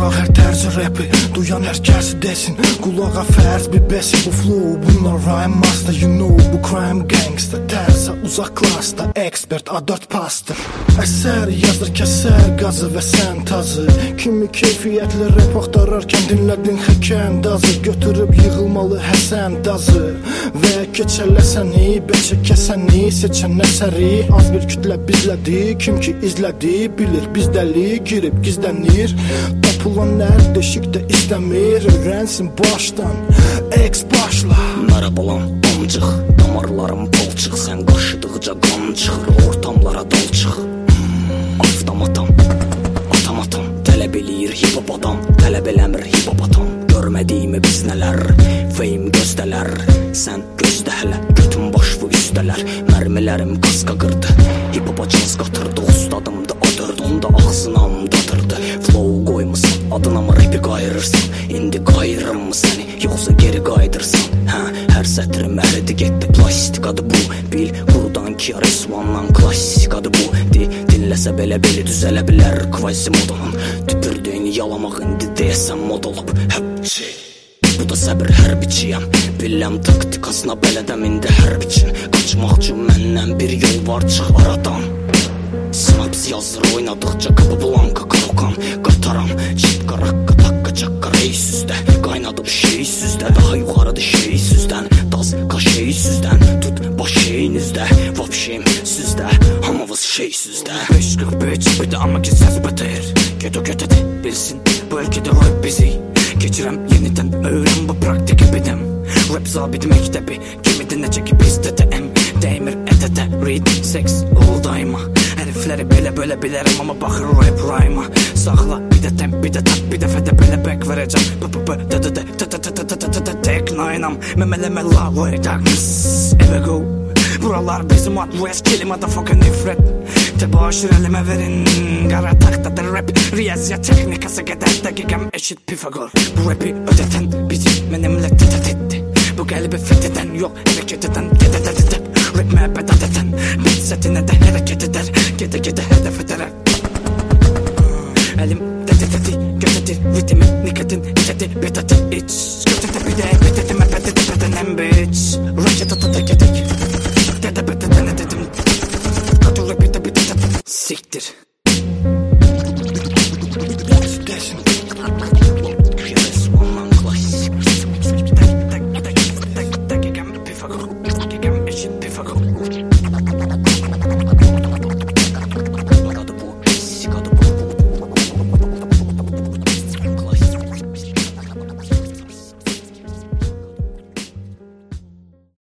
Qulağa hər tərzi rapi, duyan hər kəsi desin. Qulağa fərz bir besi bu flow. Bunlar rhyme master, you know, bu crime gangster. Tərsə uzaq klasda, expert A4 pastır. Əsər yazır kəsər qazı və sən tazı. Kimi keyfiyyətli rap axtararkən dinlədin xəkəndazı. Götürüb yığılmalı Həsən dazı və keçələsəni, beçə kəsəni, seçən əsəri. Az bir kütlə bizlədi, kim ki izlədi bilir. Bizdəli girib gizlənir, tapılan hər deşikdə istəmir. Öyrənsin başdan, X başla. Mərabalam amcıq, damarlarım palçıq. Sən qaşıdıqca qan çıxır, ortamlara dal çıx. Avtomatam, atam tələb eləyir hip-hop adam, tələb eləmir hip-hop atam. Görmədiyimi biz nələr, fame göstələr. Sən gözdə hələ, götün başvı üstələr. Mərmilərim qaska qırdı, hip-hopa caz qatırdı. Ustadımdı A4, onda ağzına amdatırdı. Flow qoymusan, adına mı rapi qayırırsan? İndi qayırım mı səni, yoxsa geri qaydırsan? Hər sətrim əridi getdi, plastikadı bu. Bil, qurudan ki Resvandan klassikadı bu. Dinləsə belə-belə düzələ bilər Quasimodo'nun. Tüpürdüyünü yalamaq indi deyəsən mod olub. Həpçi, bu da səbir hərbiçiyəm. Billəm taktikasına bələdəm indi hərb üçün. Qaçmaq üçün məndən bir yol var, çıx aradan. Sinaps yazır oynadıqca qapı blanka krokan. Qataram, çitqa raqqa takqa çaqqa reys üstə. Qaynadıb şey süzdə, daha yuxarıdır şey süzdən. Daz qaşey süzdən, tut baş şeyinizdə. Vapşeyim süzdə, hamavız şey süzdə. 5.45 bir də amma ki səs batır. Gedo götədi, bilsin bu ölkədə rap bizi. Geçirəm yenidən, öyrən bu praktik ebidim. Rap zabidi məktəbi, kimi dinləcə ki bizdə də dəymir ətətə. Read, sex, all daima. Hərifləri belə bölə bilərəm, amma baxır rap rhyme'a. Saxla, bir də təm, bir də tat, bir dəfədə belə back verəcəm. Tek naynam, məmələmə love way darkness. Eve go, buralar bizim at west, kelimada fucking nifrət. Tebaşir əlimə verin, qara taxtadır rap. Riyaziyyat texnikası qədər dəqiqəm eşit Pifagor. Bu rapi ödətən bizi mənimlə tətət etdi. Bu qəlbi fethədən, yox hərəkət edən gedədədə. Rap məhəbbət adətən, bit sətinə də hərəkət edər. Gedə hədəf edərə. Əlim dədə, götədir, vitamin, nikotin, itədi, betədi, iç. Götədə bir də, betədi, məbədi, bədənəm, bitch. Raket atada gedək, dədə bədədə nə dedim. Qatı rapi də bir dədə, siktir. Resvandan klasik. Dəqiqəm Pifagor, dəqiqəm eşit Pifagor.